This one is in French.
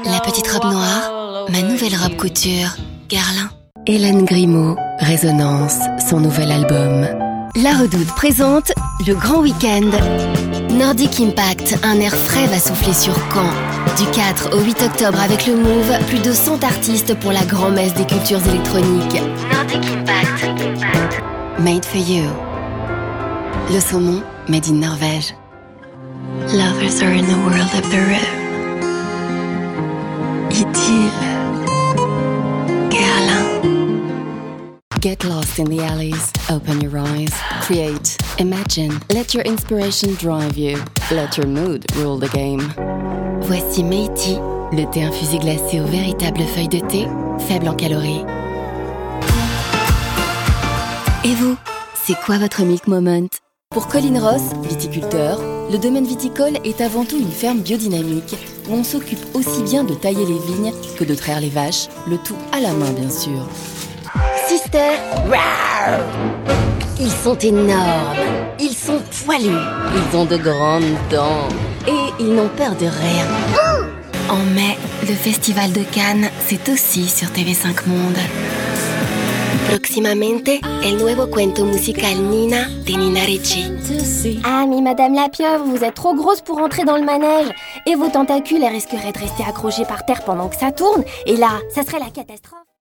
La petite robe noire, ma nouvelle robe couture, Guerlain. Hélène Grimaud, Résonance, son nouvel album. La Redoute présente le grand week-end. Nordic Impact, un air frais va souffler sur Caen. Du 4 au 8 octobre avec le Move, plus de 100 artistes pour la grand-messe des cultures électroniques. Nordic Impact. Made for you. Le saumon, made in Norvège. Lovers are in the world of the river. Idylle. Guerlain. Get lost in the alleys. Open your eyes. Create. Imagine. Let your inspiration drive you. Let your mood rule the game. Voici Meiti, le thé infusé glacé aux véritables feuilles de thé, faible en calories. Et vous, c'est quoi votre milk moment? Pour Colin Ross, viticulteur, le domaine viticole est avant tout une ferme biodynamique où on s'occupe aussi bien de tailler les vignes que de traire les vaches, le tout à la main bien sûr. Sister, rawr! Ils sont énormes, ils sont poilus, ils ont de grandes dents et ils n'ont peur de rien. En mai, le festival de Cannes, c'est aussi sur TV5 Monde. Proximamente, el nuevo cuento musical Nina de Nina Ricci. Ah mais Madame la Pieuvre, vous êtes trop grosse pour entrer dans le manège. Et vos tentacules, elles risqueraient de rester accrochées par terre pendant que ça tourne. Et là, ça serait la catastrophe.